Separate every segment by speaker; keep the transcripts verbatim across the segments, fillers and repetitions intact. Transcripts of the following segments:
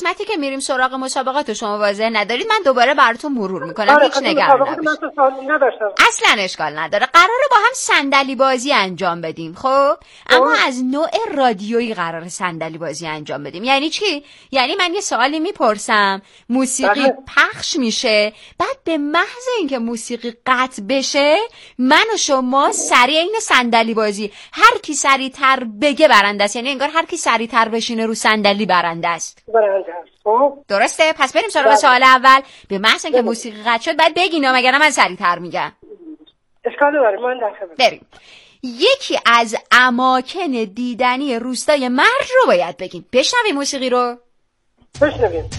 Speaker 1: قسمتی که میریم سراغ مسابقات شما واضح ندارید، من دوباره براتون مرور میکنم. هیچ نگران نباشید. اصلا اشکال نداره. قراره با هم صندلی بازی انجام بدیم. خب اما از نوع رادیویی قراره صندلی بازی انجام بدیم. یعنی چی؟ یعنی من یه سوالی میپرسم، موسیقی پخش میشه، بعد به محض اینکه موسیقی قطع بشه من و شما سریع این صندلی بازی، هر کی سریعتر بگه برنده است. یعنی انگار هر کی سریعتر بشینه رو صندلی برنده است.
Speaker 2: برنده است. خب
Speaker 1: درسته؟ پس بریم سراغ سوال اول. به محض اینکه موسیقی قطع شد بعد بگین، مگر من سریعتر میگم.
Speaker 2: اشکال نداره، من در خدمت.
Speaker 1: بریم. یکی از اماکن دیدنی روستای مرج رو باید بگیم. بشنویم موسیقی رو.
Speaker 2: بشنویم.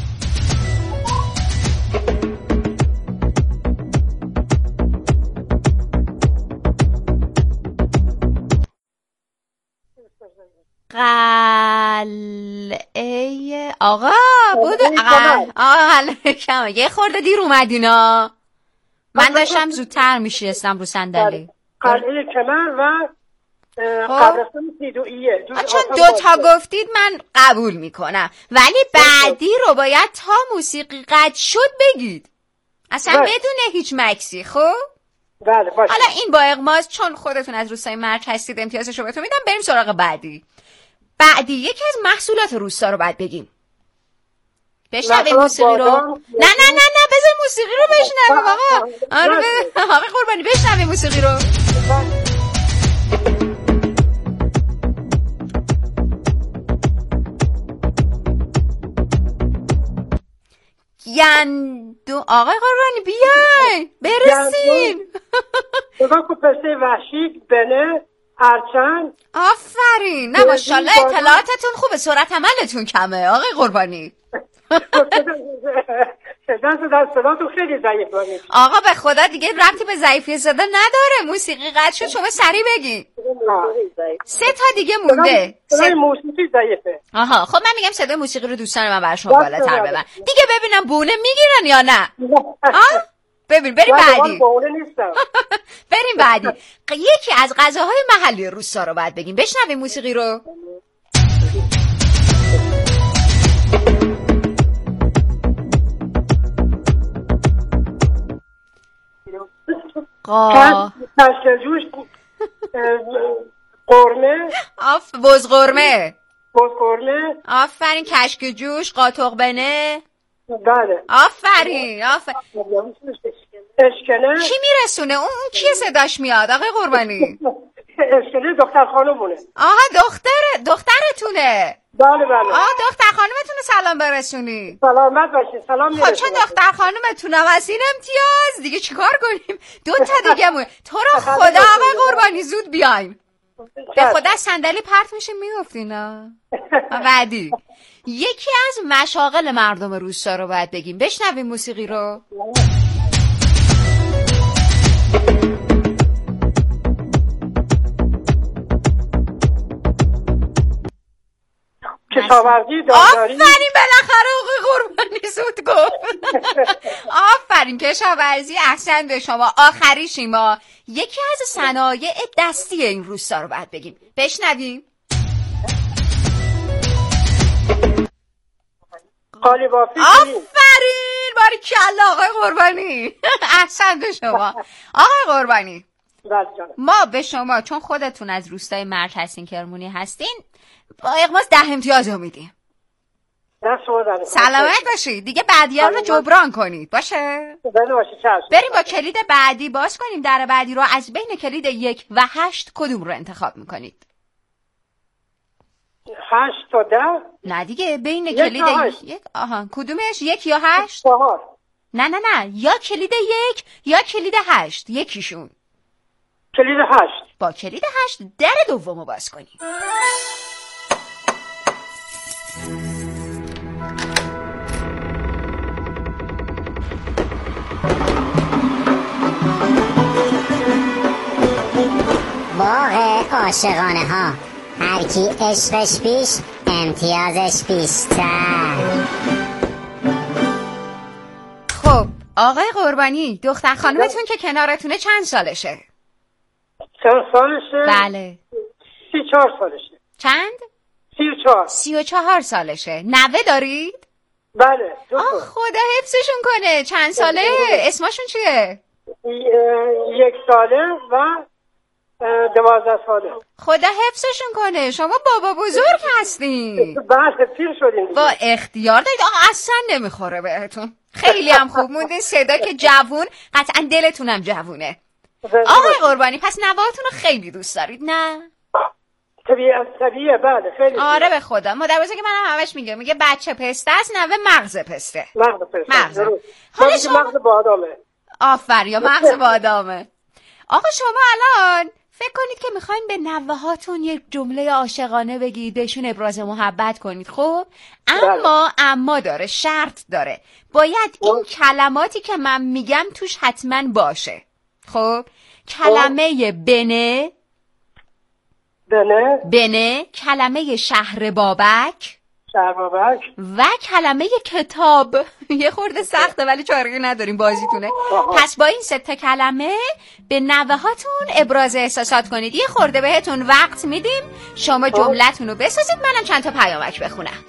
Speaker 1: قلعه آقا بود. آقا قلعه کمر. یه خورده دیر اومدینا، من داشتم زودتر میشستم رو صندلی.
Speaker 2: قلعه کمر و قبرستان سیدوئیه.
Speaker 1: چون دو تا گفتید من قبول میکنم، ولی بعدی رو باید تا موسیقی قطع شد بگید، اصلا بدون هیچ مکسی. خب
Speaker 2: بله باشه.
Speaker 1: حالا این با اغماز، چون خودتون از روستای مرج هستید امتیازشو بهتون میدم. بریم سراغ بعدی. بعدی یکی از محصولات روستا رو باید بگیم. بشنویم موسیقی رو. نه نه نه نه بذار موسیقی رو بشنویم آقا. آره آقا قربانی بشنویم موسیقی رو. گندو آقای قربانی بیاین برسیم.
Speaker 2: نگاه کن پسته وحشی، بنه، ارچن.
Speaker 1: آفرین. نه ماشاءالله اطلاعاتتون خوبه، سرعت عملتون کمه آقای قربانی.
Speaker 2: صدا صدا صداتون خیلی ضعیف بود.
Speaker 1: آقا به خدا دیگه ربطی به ضعیفی صدا نداره. موسیقی قطع شد شما سریع بگین. سه تا دیگه مونده.
Speaker 2: صدای موسیقی ضعیفه.
Speaker 1: آها خب من میگم صدای موسیقی رو دوستان من برای شما بالاتر ببر دیگه، ببینم بونه میگیرن یا نه. آه ببین بریم بعدی. بریم بعدی. یکی از غذاهای محلی روستا رو باید بگیم. بشنویم موسیقی رو.
Speaker 2: قا کشکجوش، قرمه،
Speaker 1: آف بز قرمه،
Speaker 2: بز قرمه،
Speaker 1: آفرین. کشک جوش، قاطق بنه.
Speaker 2: بله
Speaker 1: آفرین آفرین.
Speaker 2: اشکنه.
Speaker 1: کی میرسونه؟ اون اون کی صداش میاد آقای قربانی؟
Speaker 2: اشکنه دختر خانمونه.
Speaker 1: آها دختر دخترتونه.
Speaker 2: بله بله.
Speaker 1: آه دختر خانمتونه سلام برسونی.
Speaker 2: سلامت باشید. سلام میرسونم.
Speaker 1: خب چون دختر خانمتونم از این امتیاز دیگه چیکار کنیم؟ دو تا دیگه مون. تو رو خدا آقای قربانی زود بیاین. به خدا صندلی پرت میشه میافتینا. بعدی یکی از مشاغل مردم روستا رو باید بگیم. بشنویم موسیقی رو.
Speaker 2: کشاورزی، دامداری.
Speaker 1: آفرین بالاخره آقای قربانی زود گفت. آفرین کشاورزی. احسن به شما. آخری شیما. یکی از صنایع دستی این روستا رو باید بگیم. بشنویم.
Speaker 2: قالی بافی.
Speaker 1: آفرین باریکلا آقای قربانی. احسن به شما آقای قربانی. ما به شما چون خودتون از روستای مرج هستین، کرمونی هستین، با اغماز ده امتیاز رو میدیم. سلامت باشید. دیگه بعدی رو جبران کنید. باشه؟ بریم با کلید بعدی باز کنیم در بعدی رو. از بین کلید یک و هشت کدوم رو انتخاب میکنید؟
Speaker 2: هشت تا ده؟
Speaker 1: نه دیگه بین کلید یک. آها کدومش؟ یک یا هشت؟
Speaker 2: چهار.
Speaker 1: نه نه نه یا کلید یک یا کلید هشت، یکیشون.
Speaker 2: کلید هشت.
Speaker 1: با کلید هشت در دومو باز کنیم.
Speaker 3: باغ عاشقانه ها، هر کی عشقش بیش امتیازش بیشتر.
Speaker 1: خب آقای قربانی دختر خانمتون که کنارتونه چند سالشه؟
Speaker 2: چند سالشه؟
Speaker 1: بله.
Speaker 2: سی چهار سالشه.
Speaker 1: چند؟
Speaker 2: سی و چهار.
Speaker 1: سی و چهار سالشه. نوه دارید؟
Speaker 2: بله.
Speaker 1: آه خدا حفظشون کنه. چند ساله؟ اسمشون چیه؟
Speaker 2: یک ساله و دوازده ساله.
Speaker 1: خدا حفظشون کنه. شما بابا بزرگ هستین.
Speaker 2: بله پیر شدین.
Speaker 1: با اختیار دارید. آقا اصلا نمیخوره بهتون. خیلی هم خوب موندین. صدا که جوون، قطعا دلتونم جوونه. آقای قربانی پس نوهاتون رو خیلی دوست دارید نه؟
Speaker 2: طبیعه طبیعه بله خیلی.
Speaker 1: آره به خدا. مادر بزرگ منم همش میگه میگه بچه پسته است نوه مغز پسته.
Speaker 2: مغز پسته.
Speaker 1: مغز.
Speaker 2: حالا شما مغز بادامه.
Speaker 1: آفر یا مغز بادامه. آقا شما الان فکر کنید که میخواین به نوه‌هاتون یک جمله عاشقانه بگید، بهشون ابراز محبت کنید. خب اما اما داره، شرط داره. باید این کلماتی که من میگم توش حتما باشه. خب کلمه بنه
Speaker 2: بنه
Speaker 1: بنه کلمه شهر بابک
Speaker 2: شهر بابک
Speaker 1: و کلمه کتاب. یه خورده سخته ولی چاره نداریم، بازیتونه. پس با این سه تا کلمه به نوه‌هاتون ابراز احساسات کنید. یه خورده بهتون وقت میدیم شما جملتون رو بسازید، منم چند تا پیامک بخونم.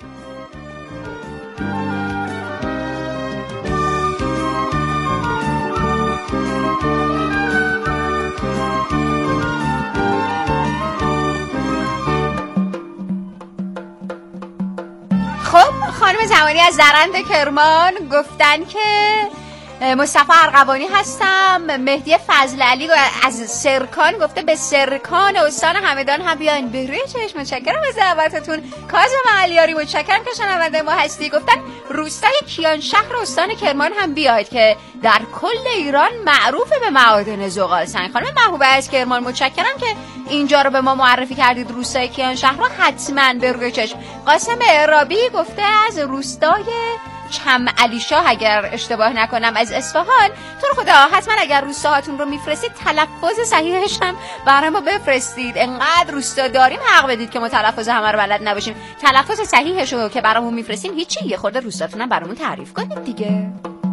Speaker 1: خب خانم زمانی از زرند کرمان گفتن که مصطفی ارغوانی هستم. مهدی فضل علی از سرکان گفته به سرکان استان همدان هم بیاین. به روی چشم متشکرم از دعوتتون. کاظم علیاری متشکرم که شنونده ما هستی. گفتن روستای کیانشهر استان کرمان هم بیاید که در کل ایران معروفه به معادن زغال سنگ. خانم محبوبه از کرمان متشکرم که اینجا رو به ما معرفی کردید. روستای کیانشهر رو حتما به روی چشم. قاسم اعرابی گفته از روستای چم علی شاه اگر اشتباه نکنم از اصفهان. تو رو خدا حتما اگر روستاهاتون رو میفرستید تلفظ صحیحش هم برای ما بفرستید. انقدر روستا داریم حق بدید که ما تلفظ همه رو بلد نباشیم. تلفظ صحیحش رو که برامون میفرستین هیچی، یه خورده روستاتون هم برامون تعریف کنید دیگه.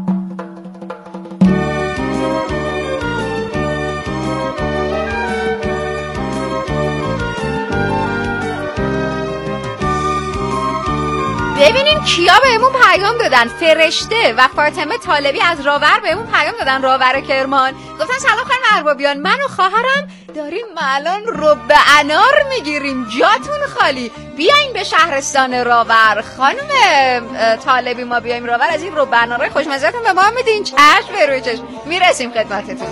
Speaker 1: ببینین کیا بهمون پیام دادن. فرشته و فاطمه طالبی از راور بهمون پیام دادن، راور کرمان. گفتن سلام خانم اربابیان، من و خواهرم داریم الان رب انار میگیریم، جاتون خالی، بیاین به شهرستان راور. خانم طالبی ما بیایم راور، از این رب انارای خوشمزه‌تون به ما میدین؟ چشم به روی چشم، میرسیم خدمتتون.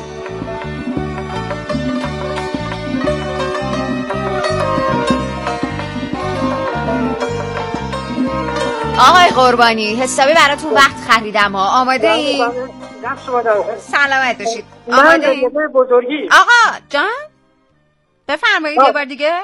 Speaker 1: آقای قربانی حسابی براتون وقت خریدم ها. آماده این؟ سلامت باشید. آماده این؟
Speaker 2: بزرگی.
Speaker 1: آقا جان بفرمایید یه بار دیگه.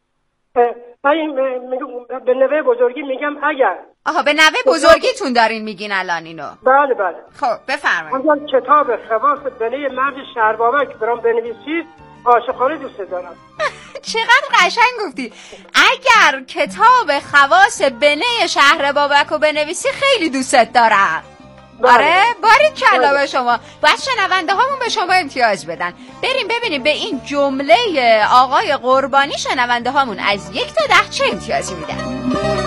Speaker 2: به نوه بزرگی میگم اگر.
Speaker 1: آها به نوه بزرگیتون دارین میگین الان اینو؟
Speaker 2: بله بله.
Speaker 1: خب بفرمایید.
Speaker 2: اگر کتاب خواص بنه مرد شهر بابک برام بنویسید عاشقانه دوست دارم.
Speaker 1: چقدر قشنگ گفتی. اگر کتاب خواص بنه شهر بابک رو بنویسی خیلی دوستت دارم. آره باری کلا به شما. باید شنونده هامون به شما امتیاز بدن. بریم ببینیم به این جمله آقای قربانی شنونده هامون از یک تا ده چه امتیازی میدن.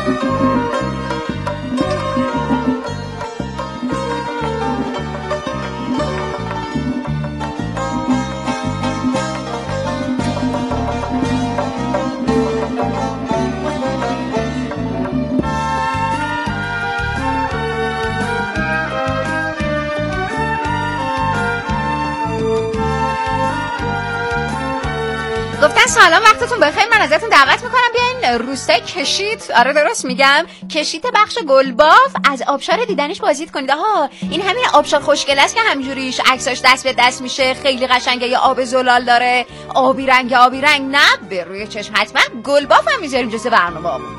Speaker 1: گفتن سلام وقتتون بخیر، من ازتون دعوت میکنم بیاین روستای کشیت، آره درست میگم، کشیت بخش گلباف، از آبشار دیدنیش بازدید کنید. آها این همین آبشار خوشگل است که همینجوریش عکساش دست به دست میشه، خیلی قشنگه، یا آب زلال داره، آبی رنگ آبی رنگ. نه به روی چشم، حتما گلباف هم میذاریم جزء برنامه‌مون.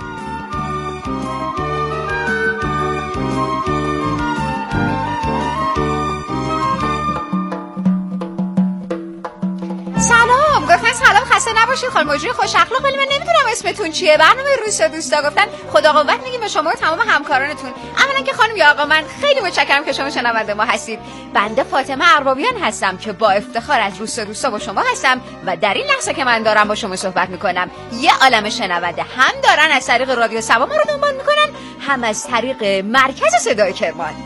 Speaker 1: سلام، گفتن سلام خسته نباشید. باشید خانم مجری خوش اخلاق. ولی من نمیدونم اسمتون چیه. برنامه روستا دوستا گفتن خدا قوت میگیم به شما و تمام همکارانتون. اولا که خانم یا آقا من خیلی متشکرم که شما شنونده ما هستید. بنده فاطمه اربابیان هستم که با افتخار از روستا دوستا با شما هستم و در این لحظه که من دارم با شما صحبت میکنم یه عالمه شنونده هم دارن از طریق رادیو سبا ما رو دنبال میکنن، هم از طریق مرکز صدای کرمان.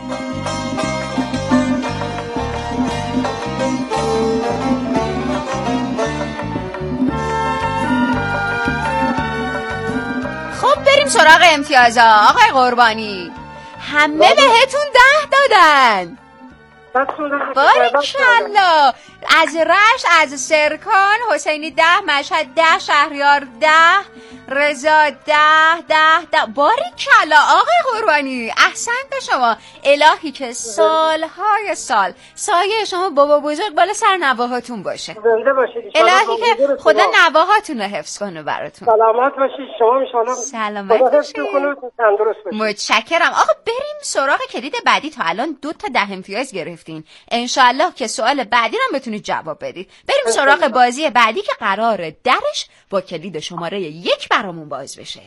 Speaker 1: خب بریم سراغ امتیازا. آقای قربانی همه بهتون ده دادن. باریکلا. از رشت، از سرکان، حسینی ده، مشهد ده، شهریار ده، رضا ده ده ده. باریکلا آقای قربانی احسنت به شما. الهی که سالهای سال سایه شما بابا بزرگ بالا سر نواهاتون باشه.
Speaker 2: زنده باشید.
Speaker 1: الهی که خدا نواهاتون رو حفظ کنه براتون.
Speaker 2: سلامت باشید شما ان شاء الله.
Speaker 1: سلامت باشید.
Speaker 2: تندرست باشید.
Speaker 1: متشکرم. آقا بریم سراغ کلید بعدی. تا الان دو تا ده امتیاز گرفتین. ان شاء الله که سوال بعدی رو بتونید جواب بدید. بریم سراغ بازی بعدی که قراره درش با کلید شماره یک برامون باز بشه.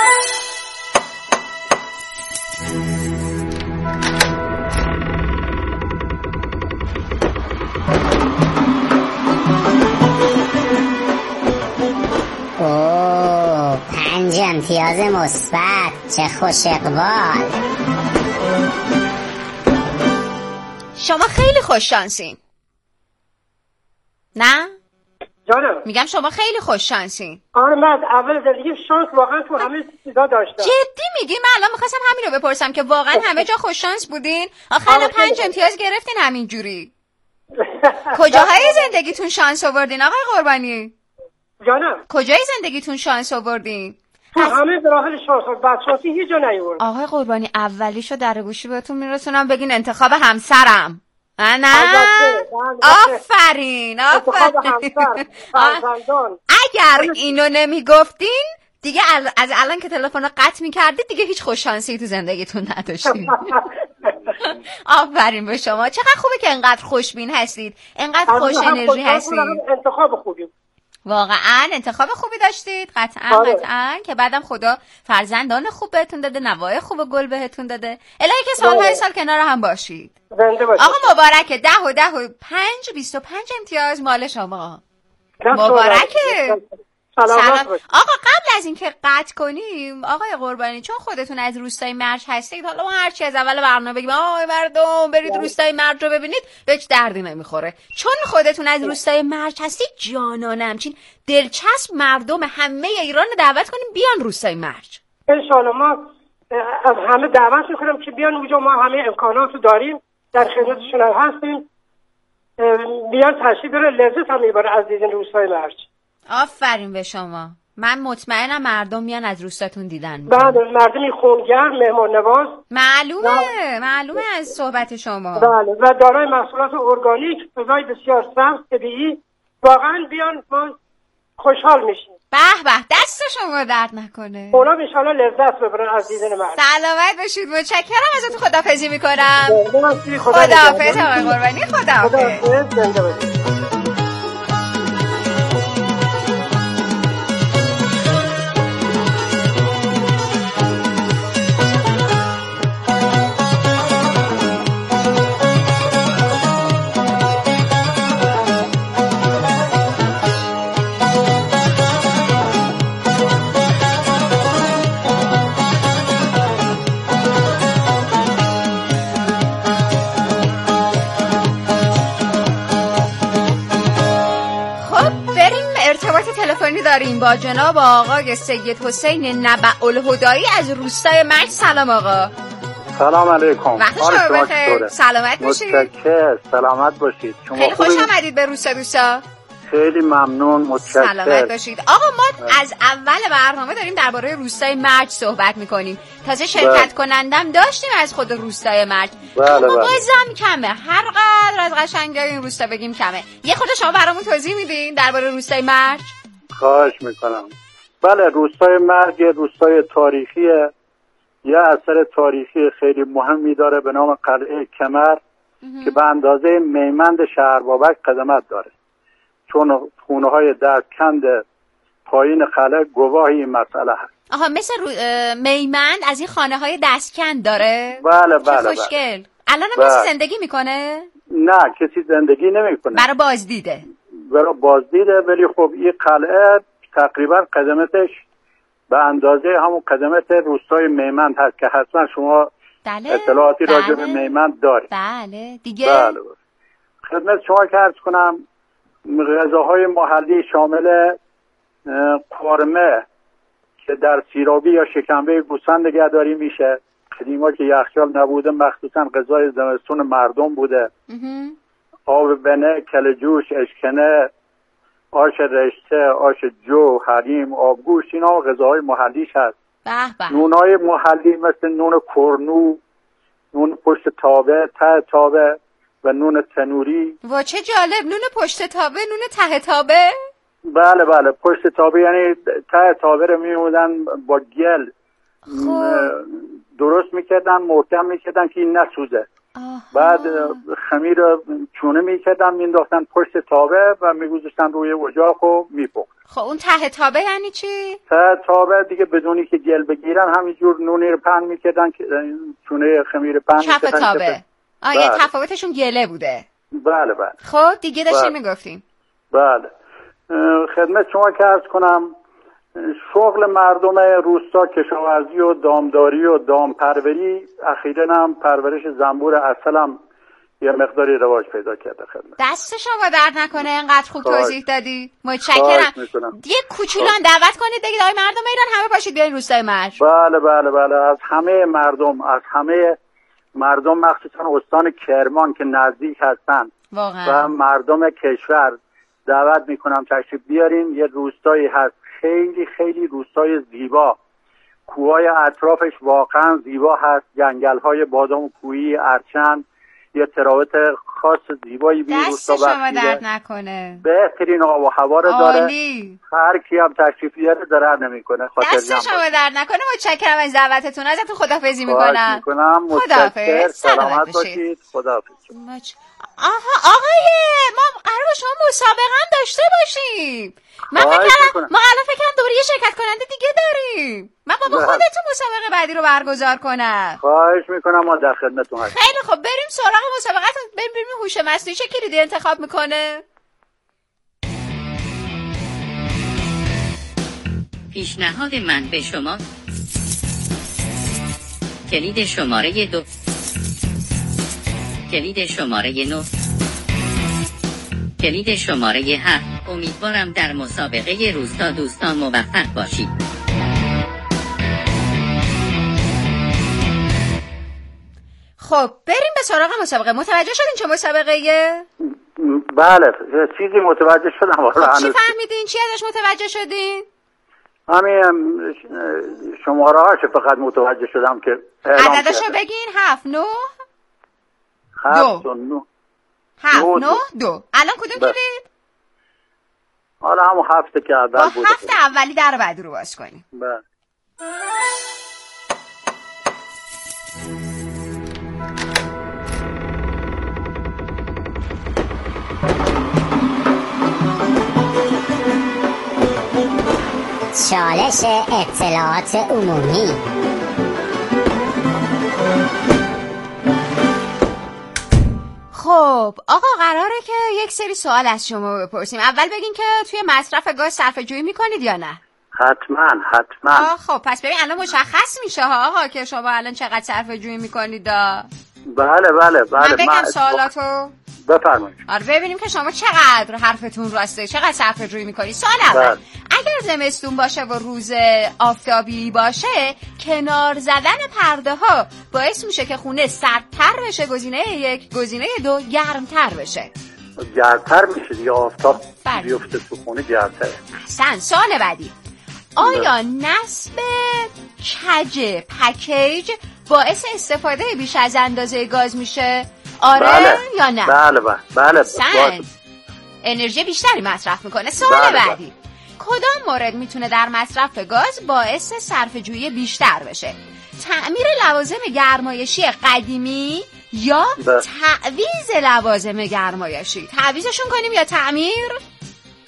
Speaker 3: اوه پنج امتیاز مثبت، چه خوش اقبال.
Speaker 1: شما خیلی خوش شانسین. نه؟
Speaker 2: جانم
Speaker 1: میگم شما خیلی خوش شانسین.
Speaker 2: آره من اول زندگی شانس واقعا تو همه چیزا داشتم.
Speaker 1: جدی میگی؟ من الان میخواستم همین رو بپرسم که واقعا همه جا خوش شانس بودین؟ آخر پنج امتیاز گرفتین همین جوری. کجاهای زندگیتون شانس آوردین آقای قربانی؟
Speaker 2: جانم
Speaker 1: کجای زندگیتون شانس آوردین؟
Speaker 2: تو همه مراحل شانس بدشانسی هیچ جا نیوردم.
Speaker 1: آقای قربانی اولیشو در گوشی بهتون میرسونم بگین انتخاب همسرم. نه آفرین آفرین. اگر اینو نمیگفتین دیگه از الان که تلفن رو قطع میکردید دیگه هیچ خوششانسی تو زندگیتون نداشتین. آفرین به شما. چقدر خوبه که انقدر خوشبین هستید، انقدر خوش انرژی هستید.
Speaker 2: انتخاب خوبی
Speaker 1: واقعا انتخاب خوبی داشتید. قطعا
Speaker 2: آره.
Speaker 1: قطعا که بعدم خدا فرزندان خوب بهتون داده، نوای خوب گل بهتون داده. الهی که سالهای سال کنار هم باشید.
Speaker 2: زنده باشید.
Speaker 1: آقا مبارکه. ده و ده و پنج بیست و پنج امتیاز مال شما. مبارکه. سلام. آقا قبل از اینکه قطع کنیم آقای قربانی، چون خودتون از روستای مرج هستید، حالا ما هرچی از اول برنامه بگیم آقای مردم برید روستای مرج رو ببینید هیچ دردی نمیخوره. چون خودتون از روستای مرج هستید جانانه همچین دلچسب مردم همه ایران رو دعوت کنیم بیان روستای مرج.
Speaker 2: ان شاء الله ما از همه دعوت میکنم که بیان اونجا، ما همه امکانات رو داریم، در خدمتشون هستیم. بیان تشریف بیارن، لذت هم میبره از دیدن روستای مرج.
Speaker 1: آفرین به شما. من مطمئنم مردم میان از روستاتون دیدن.
Speaker 2: بله مردمی خونگرم، مهمان نواز.
Speaker 1: معلومه بله. معلومه از صحبت شما.
Speaker 2: بله و دارای محصولات ارگانیک، غذای بسیار سبز طبیعی. واقعا بیان ما خوشحال میشیم.
Speaker 1: به به دست شما درد نکنه.
Speaker 2: اونا ان شاء الله لذت ببرن از دیدن مرد.
Speaker 1: سلامت باشید. متشکرم ازتون. خداحافظی میکنم.
Speaker 2: خدا
Speaker 1: خداحافظ آقای قربانی. خداحافظ.
Speaker 2: زنده باشید.
Speaker 1: داریم با جناب آقای سید حسین نبع‌الهدایی از روستای مرج. سلام آقا.
Speaker 4: سلام علیکم.
Speaker 1: وقت شما بخیر. سلامت باشید.
Speaker 4: متشکرم. سلامت باشید. شما
Speaker 1: خیلی خوش آمدید به روستا دوستا.
Speaker 4: خیلی ممنون. متشکرم.
Speaker 1: سلامت باشید. آقا ما از اول برنامه داریم درباره روستای مرج صحبت میکنیم. تازه شرکت کنندم داشتیم از خود روستای مرج. اما بازم کمه. هر قدر از قشنگی این روستا بگیم کمه. یه خود شما برامون توضیح میدین درباره روستای مرج؟
Speaker 4: خواهش میکنم. بله روستای مرج روستای تاریخیه. یه اثر تاریخی خیلی مهمی داره به نام قلعه کمر که به اندازه میمند شهر بابک قدمت داره، چون خونه های درکند پایین خلق گواه این مسئله هست.
Speaker 1: آها مثل رو... میمند از این خانه های دستکن داره؟
Speaker 4: بله بله
Speaker 1: چه خوشگل.
Speaker 4: بله.
Speaker 1: الان هم کسی زندگی میکنه؟
Speaker 4: نه کسی زندگی نمیکنه.
Speaker 1: برای بازدیده.
Speaker 4: برای بازدیده، ولی خب این قلعه تقریبا قدمتش به اندازه همون قدمت روستای میمند هست که حتما شما
Speaker 1: بله.
Speaker 4: اطلاعاتی
Speaker 1: بله.
Speaker 4: راجع به میمند دارید.
Speaker 1: بله دیگه.
Speaker 4: بله. خدمت شما که عرض کنم غذاهای محلی شامل قرمه که در سیرابی یا شکمبه گوسفند نگهداری میشه. قدیما که یخچال نبوده مخصوصا غذای زمستون مردم بوده. آب بنه، کل جوش، اشکنه، آش رشته، آش جو، حریم، آبگوشت، اینا غذاهای محلیش هست.
Speaker 1: به به.
Speaker 4: نونهای محلی مثل نون کرنو، نون پشت تابه، ته تابه و نون تنوری.
Speaker 1: وا چه جالب. نون پشت تابه، نون ته تابه؟
Speaker 4: بله بله پشت تابه یعنی ته تابه رو میمودن با گل درست میکردن، محکم میکردن که این نسوزه. آها. بعد خمیر رو چونه میکردن مینداختن پشت تابه و میگذاشتن روی اجاق و میپخت.
Speaker 1: خب اون ته تابه یعنی چی؟
Speaker 4: ته تابه دیگه بدونی که گل بگیرن همینجور نونی رو پهن میکردن که چونه خمیر پهن میکردن.
Speaker 1: کف تابه. آه یه تفاوتشون گله بوده.
Speaker 4: بله بله.
Speaker 1: خب دیگه داشتیم میگفتیم.
Speaker 4: بله. خدمت شما که عرض کنم شغل مردم روستا کشاورزی و دامداری و دامپروری، اخیراً هم پرورش زنبور عسل هم یه مقداری رواج پیدا کرده. خدمت
Speaker 1: دست شما درد نکنه اینقدر خوب توضیح دادی. متشکرم. یه کوچولان دعوت کنید دیگه آقای مردم ایران همه پاشید بیاین روستای مرج.
Speaker 4: بله بله بله از همه مردم از همه مردم مخصوصا استان کرمان که نزدیک هستن
Speaker 1: واقعا.
Speaker 4: و مردم کشور دعوت میکنم تشریف بیارین. یه روستایی هست خیلی خیلی روستای زیبا، کوههای اطرافش واقعا زیبا هست، جنگل‌های بادام کوهی، ارچن، یه تراوت خاص زیبایی به روستا
Speaker 1: بخشیده. دست شما درد نکنه.
Speaker 4: بهترین آب و هوا رو داره.
Speaker 1: عالی.
Speaker 4: هر کی هم تشریف بیاره ضرر نمیکنه.
Speaker 1: دست شما درد نکنه. متشکرم از دعوتتون. ازتون خداحافظی میکنم.
Speaker 4: میکنم.
Speaker 1: خداحافظ.
Speaker 4: سلامت باشید. خداحافظ.
Speaker 1: آها آقای ما قرار با شما مسابقه هم داشته باشیم. من فکر کردم ما الان فکر کردم دوره شرکت کننده دیگه داریم. من بابا خودتون مسابقه بعدی رو برگزار کنم.
Speaker 4: خواهش میکنم ما در خدمتتون هستیم.
Speaker 1: خیلی خب بریم سراغ مسابقه‌تون. بریم ببینیم هوش مصنوعی چه کلیدی انتخاب میکنه.
Speaker 5: پیشنهاد من به شما کلید شماره دو، کلید شماره نه، کلید شماره هفت. امیدوارم در مسابقه روستا دوستان موفق باشید.
Speaker 1: خب بریم به سراغ مسابقه. متوجه شدین چه مسابقه‌ایه؟
Speaker 4: بله چیزی متوجه شدم.
Speaker 1: خب چی فهمیدین؟ چی ازش متوجه شدین؟
Speaker 4: همین شماره هاش فقط متوجه شدم که
Speaker 1: عددشو بگین. هفت نه
Speaker 4: هفت و نه
Speaker 1: هفت نه دو. الان کدوم کلید؟
Speaker 4: حالا همون هفته که اول
Speaker 1: بود. با هفته اولی در بعدی رو باز کنیم.
Speaker 4: بله.
Speaker 3: چالش اطلاعات عمومی.
Speaker 1: خب آقا قراره که یک سری سوال از شما بپرسیم. اول بگین که توی مصرف گاز صرفه جویی میکنید یا نه؟
Speaker 4: حتما حتما.
Speaker 1: آه خب پس ببین الان مشخص میشه ها آقا که شما الان چقدر صرفه جویی میکنید.
Speaker 4: بله بله بله.
Speaker 1: من بگم سوالاتو
Speaker 4: بفرمایید.
Speaker 1: آره ببینیم که شما چقدر حرفتون راسته، چقدر صرفه جویی میکنید. سوال اول، اگر زمستون باشه و روز آفتابی باشه کنار زدن پرده ها باعث میشه که خونه سردتر بشه، گزینه یک، گزینه دو گرمتر بشه.
Speaker 4: گرمتر میشه دیگه، آفتاب بیفته تو خونه گرمتره.
Speaker 1: احسن. سوال بعدی، آیا نصب کج پکیج باعث استفاده بیش از اندازه گاز میشه؟ آره
Speaker 4: بله.
Speaker 1: یا نه؟
Speaker 4: بله بله بله.
Speaker 1: سن. انرژی بیشتری مصرف میکنه. سوال بله بعدی بله. کدام مورد میتونه در مصرف گاز باعث صرفه‌جویی بیشتر بشه؟ تعمیر لوازم گرمایشی قدیمی یا بله. تعویض لوازم گرمایشی؟ تعویضشون کنیم یا تعمیر؟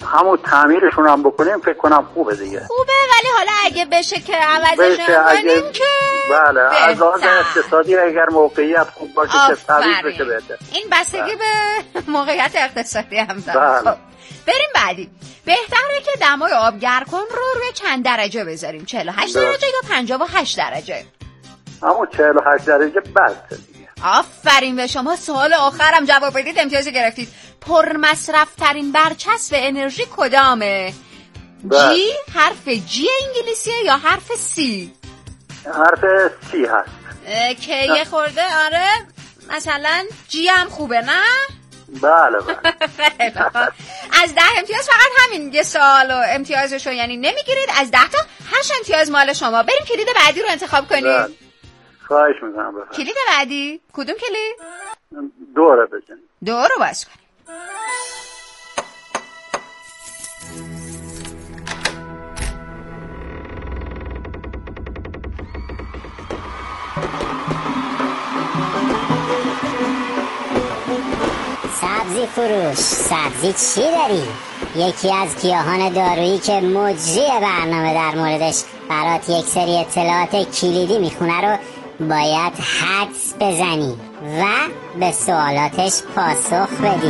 Speaker 4: همون تعمیرشون هم بکنیم فکر کنم خوبه دیگه.
Speaker 1: خوبه، ولی حالا اگه بشه که عوضش نکنیم که
Speaker 4: بله از لحاظ اقتصادی اگر موقعیت خوب باشه که تعویض بشه بهتر.
Speaker 1: این بستگی به موقعیت اقتصادی هم داره. خب بریم بعدی. بهتره که دمای آب گرم رو روی چند درجه بذاریم؟ چهل و هشت درجه یا پنجاه و هشت درجه؟
Speaker 4: همون چهل و هشت درجه بسته دیگه.
Speaker 1: آفرین به شما. سوال آخرم جواب بدید امتیاز گرفتید. پرمصرف ترین برچسب انرژی کدامه؟
Speaker 4: بله.
Speaker 1: جی، حرف جی انگلیسیه یا حرف سی؟
Speaker 4: حرف سی هست
Speaker 1: که یه خورده آره مثلا جی هم خوبه نه؟
Speaker 4: بله بله.
Speaker 1: از ده امتیاز فقط همین یه سوال و امتیازشو یعنی نمیگیرید. از ده تا هشت امتیاز مال شما. بریم کلید بعدی رو انتخاب کنید.
Speaker 4: بله. خواهش میکنم بفرمایید.
Speaker 1: کلید بعدی کدوم کلید؟
Speaker 4: دو رو بزنید.
Speaker 1: دو رو باز کنید.
Speaker 3: سبزی فروش، سبزی چی داری؟ یکی از گیاهان دارویی که مجری برنامه در موردش برات یک سری اطلاعات کلیدی میخونه رو باید حدس بزنی و به سوالاتش پاسخ بدی.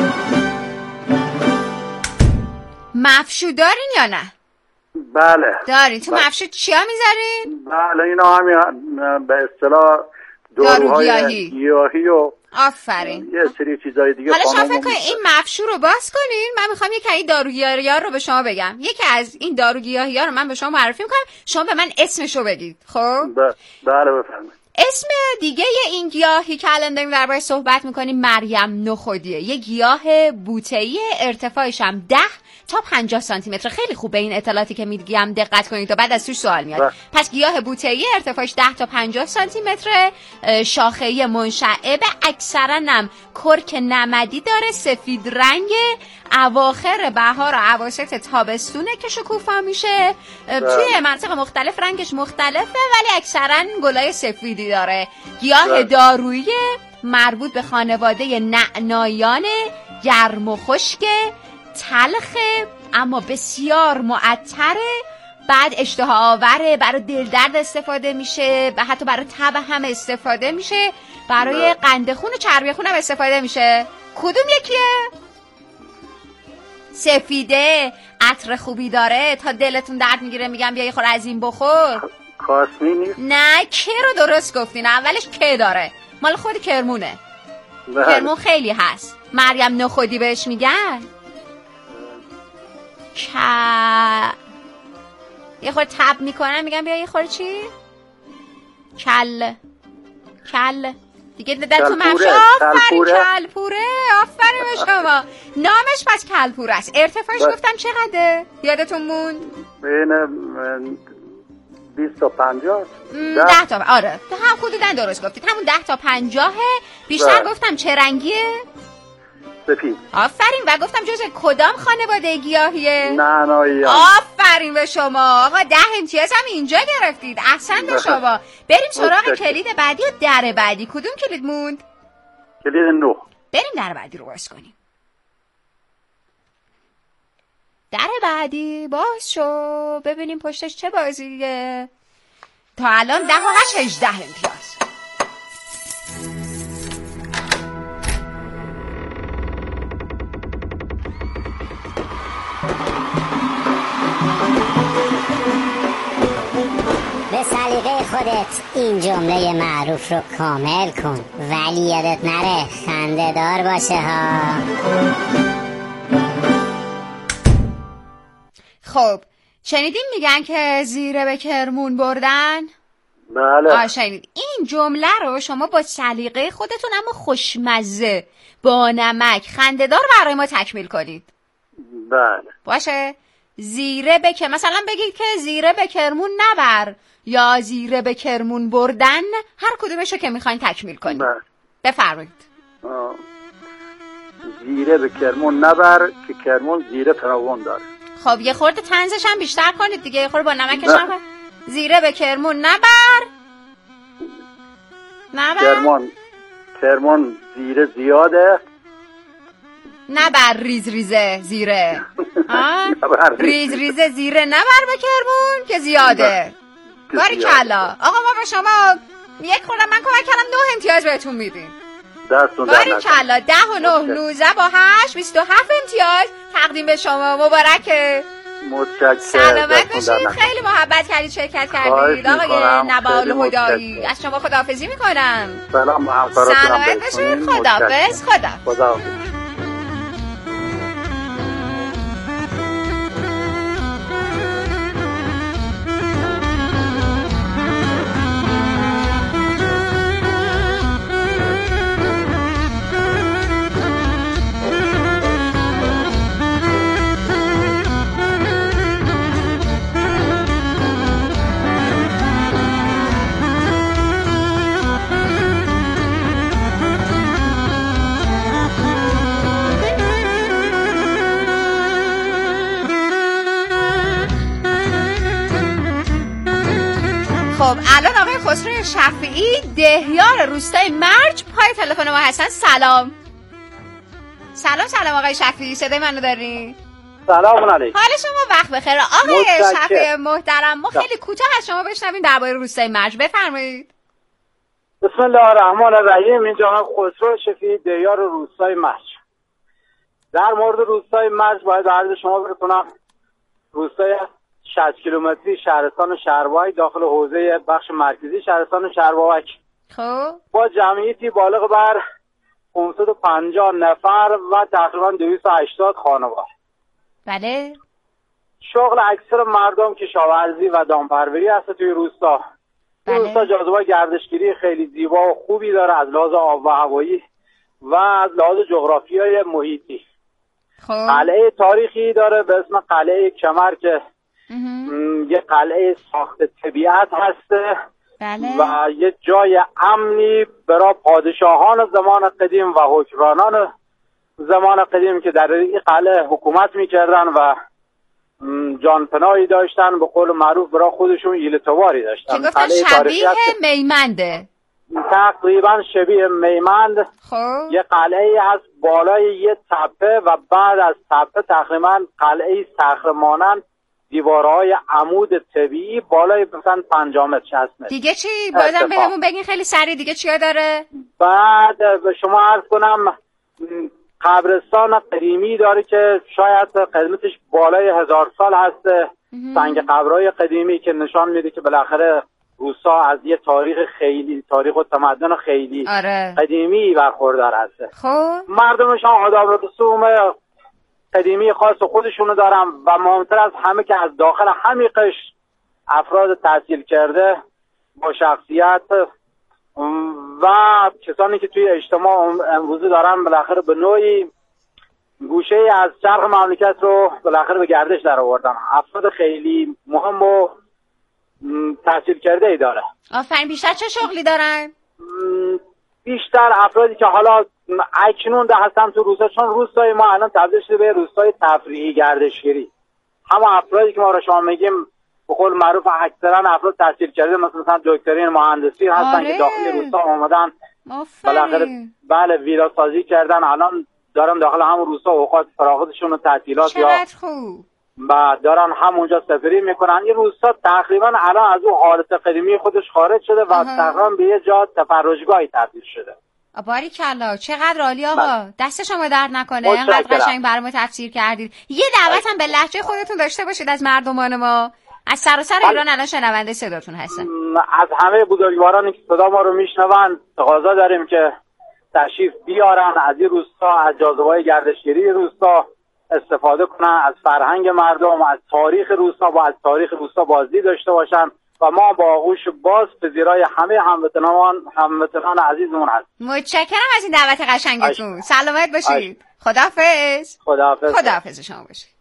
Speaker 1: مفشو دارین یا نه؟
Speaker 4: بله
Speaker 1: دارین. تو مفشو چیا میذارین؟
Speaker 4: بله اینا همین به اصطلاح داروهای گیاهی و
Speaker 1: آفرین.
Speaker 4: یه سری چیزای دیگه.
Speaker 1: حالا شما فکر کنید این مفشو رو باز کنین. من میخوام یک از این داروگیاهی‌ها رو به شما بگم. یکی از این داروگیاهی‌ها رو من به شما معرفی میکنم، شما به من اسمشو بگید. خب
Speaker 4: بله بفرمایید.
Speaker 1: اسم دیگه این گیاهی که الان داریم دربارش صحبت میکنیم مریم نخودیه. یه گیاه بوته‌ای، ارتفاعش هم ده تا پنجاه سانتی متر. خیلی خوبه این اطلاعاتی که میگم دقت کنید تا بعد از توش سوال میاد. ده. پس گیاه بوته‌ای، ارتفاعش ده تا پنجاه سانتی متر، شاخه‌ای منشعب، اکثرا هم کرک نمدی داره، سفید رنگ، اواخر بهار و اواسط تابستونه که شکوفا میشه. توی مناطق مختلف رنگش مختلفه ولی اکثرا گلای سفیدی داره. گیاه دارویی مربوط به خانواده نعنایان، گرم و خشک، تلخه اما بسیار معطره، بعد اشتها آوره، برای دل درد استفاده میشه و حتی برای تب هم استفاده میشه، برای قند خون و چربی خون هم استفاده میشه. کدوم یکیه؟ سفیده، عطر خوبی داره، تا دلتون درد میگیره میگم بیا یه خور از این بخور.
Speaker 4: کاسمی نیست؟
Speaker 1: نه که رو درست گفتین. اولش که داره، مال خود کرمونه.
Speaker 4: بله.
Speaker 1: کرمون خیلی هست. مریم نخودی بهش میگن. که یه خور تب میکنن میگن بیا یه خور چی؟ کل کل دیگه در تو ممشه. آفرین کلپوره. آفرین به شما. نامش پس کلپوره است. ارتفاعش گفتم چقدره؟ یادتون موند؟
Speaker 4: بین بیست تا پنجاه.
Speaker 1: ده تا. آره هم حدوداً درست گفتید. همون ده تا پنجاهه. بیشتر گفتم چه رنگیه؟
Speaker 4: سفید.
Speaker 1: آفرین. و گفتم جز کدام خانواده گیاهیه؟
Speaker 4: نعنایی.
Speaker 1: آفرین به شما. آقا ده امتیاز هم اینجا گرفتید. احسن به شما. بریم سراغ کلید بعدی و در بعدی. کدوم کلید موند؟
Speaker 4: کلید نه.
Speaker 1: بریم در بعدی رو باز کنیم. در بعدی باز شو ببینیم پشتش چه بازیه. تا الان ده و هشت هجده امتیاز.
Speaker 3: به سلیقه خودت این جمله معروف رو کامل کن ولی یادت نره خنده دار باشه ها.
Speaker 1: خب شنیدین میگن که زیره به کرمون بردن؟
Speaker 4: بله.
Speaker 1: آه شنید. این جمله رو شما با سلیقه خودتون اما خوشمزه با نمک خنده‌دار برای ما تکمیل کنید.
Speaker 4: بله.
Speaker 1: باشه. زیره به که مثلا بگید که زیره به کرمون نبر یا زیره به کرمون بردن، هر کدومشو که میخواین تکمیل کنید.
Speaker 4: بله.
Speaker 1: بفرمایید.
Speaker 4: زیره به کرمون نبر که کرمون زیره فراوان داره.
Speaker 1: خب یه خورده طنزش هم بیشتر کنید دیگه. یه خورده با نمکش هم کنید. زیره به کرمون نبر نبر
Speaker 4: کرمون کرمون زیره زیاده.
Speaker 1: نه بر ریز ریزه زیره. ریز ریزه زیره نه بر به کرمون که زیاده. باری کلا. آقا ما به شما یک خوردم من کمک کردم نه امتیاز بهتون میدیم. باری کلا. ده و نه نوزده با هشت بیست و هفت امتیاز تقدیم به شما. مبارکه.
Speaker 4: متشکرم.
Speaker 1: سلامت باشید. خیلی محبت کردید شرکت کردید آقای نبال هدایی. از شما خداحافظی میکنم.
Speaker 4: سلام همکاراتونم.
Speaker 1: سلامت باشید. خداحافظ. خدا.
Speaker 4: خداحافظ.
Speaker 1: خب الان آقای خسرو شفیعی دهیار روستای مرج پای تلفن ما هستن. سلام سلام سلام آقای شفیعی، صدای منو داری؟
Speaker 4: سلام علیکم.
Speaker 1: حال شما وقت بخیر آقای شفیعی محترم. ما خیلی کوتاه از شما بشنویم درباره روستای مرج، بفرمایید.
Speaker 4: بسم الله الرحمن الرحیم. این جناب خسرو شفیعی دهیار روستای مرج. در مورد روستای مرج باید عرض شما بکنم روستای شصت کیلومتری شهرستان شهرواک داخل حوزه بخش مرکزی شهرستان شهرواک
Speaker 1: خب
Speaker 4: با جمعیتی بالغ بر پانصد و پنجاه نفر و تقریبا دویست و هشتاد خانوار.
Speaker 1: بله.
Speaker 4: شغل اکثر مردم کشاورزی و دامپروری هست توی روستا.
Speaker 1: بله.
Speaker 4: روستا جاذبه گردشگری خیلی زیبا و خوبی داره از لحاظ آب و هوایی و از لحاظ جغرافیای محیطی.
Speaker 1: خب
Speaker 4: قلعه تاریخی داره به اسم قلعه کمر که یه قلعه ساخت طبیعت هسته.
Speaker 1: بله.
Speaker 4: و یه جای امنی برای پادشاهان زمان قدیم و حکمرانان زمان قدیم که در این قلعه حکومت میکردن و جانپناهی داشتن، به قول معروف برای خودشون ایلتواری داشتن.
Speaker 1: که گفتن شبیه میمنده.
Speaker 4: تقریبا شبیه میمند.
Speaker 1: خب
Speaker 4: یه قلعه هست بالای یه تپه و بعد از تپه تقریبا قلعه صخره مانند دیوارهای عمود طبیعی بالای مثلا پنجاه متر شصت متر.
Speaker 1: دیگه چی؟ بازم بهمون بگین خیلی سریع دیگه چیا داره؟
Speaker 4: بعد به شما عرض کنم قبرستان قدیمی داره که شاید قدمتش بالای هزار سال هست. سنگ قبرهای قدیمی که نشان میده که بالاخره روستا از یه تاریخ خیلی تاریخ و تمدن خیلی
Speaker 1: آره.
Speaker 4: قدیمی برخوردار هست.
Speaker 1: خب
Speaker 4: مردمشان آداب و رسوم قدیمی خاص خودشونو دارن و مهمتر از همه که از داخل همین قشر افراد تحصیل کرده با شخصیت و کسانی که توی اجتماع امروزی دارن بالاخره به نوعی گوشه از چرخ مملکت رو بالاخره به گردش در آوردن. افراد خیلی مهم و تحصیل کرده ای داره.
Speaker 1: آفرین. بیشتر چه شغلی دارن؟
Speaker 4: بیشتر افرادی که حالا اکنون ده هستن تو روستا، چون روستای ما الان تبدیل شده به روستای تفریحی گردشگری. همه افرادی که ما را شما میگیم به قول معروف اکثرا افراد تحصیل کرده مثل مثلا دکترین مهندسی هستن. آره. که داخل روستا اومدن بالاخره بله ویلا سازی کردن، الان دارن داخل همون روستا اوقات فراغتشون و تعطیلات یا
Speaker 1: خوب
Speaker 4: بعد دارن همونجا سفری میکنن. این روستا تقریبا الان از اون حالت قدیمی خودش خارج شده و تقریبا به یه جا تفرجگاهی تبدیل شده.
Speaker 1: باری کلا چقدر عالی آقا. دست شما درد نکنه اینقدر قشنگ برام تفسیر کردید. یه دعوت هم به لهجه خودتون داشته باشید از مردمان ما. از سراسر ایران الان شنونده صداتون هستن.
Speaker 4: از همه بزرگوارانی که صدا ما رو میشنون تقاضا داریم که تشریف بیارن، از این روستا از جاذبه‌های گردشگری روستا استفاده کنن، از فرهنگ مردم، از تاریخ روستا و از تاریخ روستا بازدید داشته باشن و ما با آغوش باز پذیرای همه هموطنان هموطنان عزیزمون هست.
Speaker 1: متشکرم از این دعوت قشنگتون. سلامت باشید. خداحافظ.
Speaker 4: خداحافظ.
Speaker 1: خداحافظ شما باشید.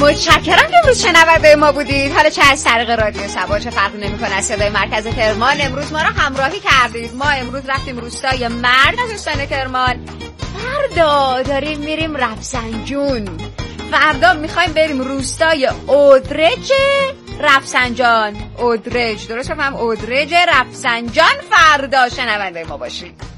Speaker 1: متشکرم که امروز شنونده ما بودید. حالا چه از طریق رادیو سبا چه فرقی نمی‌کنه از صدای مرکز کرمان امروز ما رو همراهی کردید. ما امروز رفتیم روستای مرد از استان کرمان. فردا داریم میریم رفسنجون. فردا میخوایم بریم روستای اودرج رفسنجان. اودرج درست گفتم؟ اودرج رفسنجان. فردا شنونده ما باشید.